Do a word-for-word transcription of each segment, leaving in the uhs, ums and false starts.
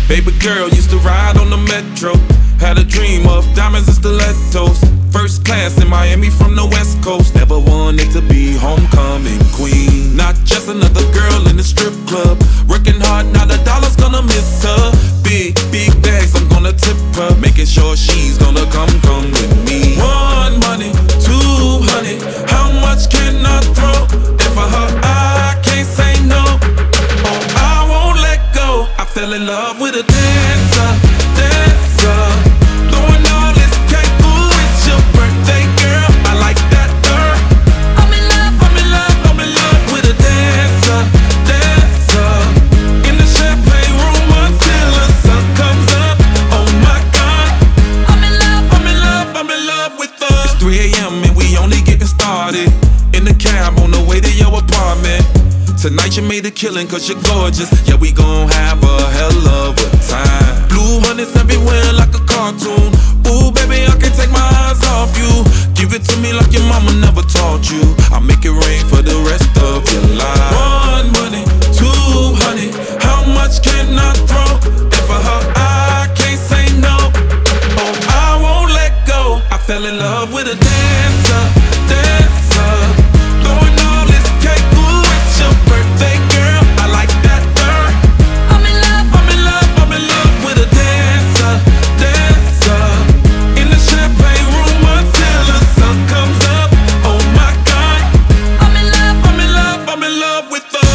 Baby girl used to ride on the metro. Had a dream of diamonds and stilettos. First class in Miami from the West Coast. Never wanted to be homecoming queen. Not just another girl in the strip club. Working hard, now the dollar's gonna miss her. Big, big bags, I'm gonna tip her. Making sure she's gonna come, come with me. One money, two honey. How much can I throw? And for her, I can't say no. Oh, I won't let go. I fell in love with a dancer, dancer. Throwing all this cake, ooh, it's your birthday, girl. I like that, girl. I'm in love, I'm in love, I'm in love with a dancer, dancer. In the champagne room until the sun comes up. Oh my God. I'm in love, I'm in love, I'm in love with her. It's three A M and we only getting started. In the cab on the way to your apartment. Tonight you made a killing cause you're gorgeous. Yeah, we gon' have a hell of a time. Blue honey's everywhere like a cartoon. Ooh, baby, I can't take my eyes off you. Give it to me like your mama never taught you. I'll make it rain for the rest of your life. One money, two honey. How much can I throw? And for her, I can't say no. Oh, I won't let go. I fell in love with a dancer, dancer. Throwing all this cake, ooh, it's your birthday, girl. I like that, girl. I'm in love, I'm in love, I'm in love with a dancer, dancer. In the champagne room until the sun comes up. Oh my God. I'm in love, I'm in love, I'm in love with her.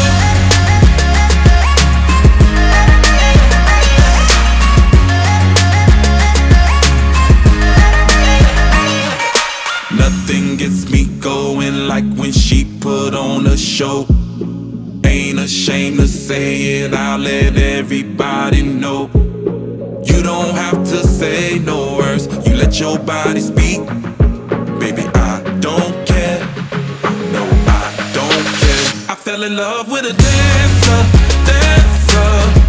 Nothing gets me going like when she put on a show. Ain't ashamed to say it, I'll let everybody know. You don't have to say no words, you let your body speak. Baby, I don't care, no, I don't care. I fell in love with a dancer, dancer.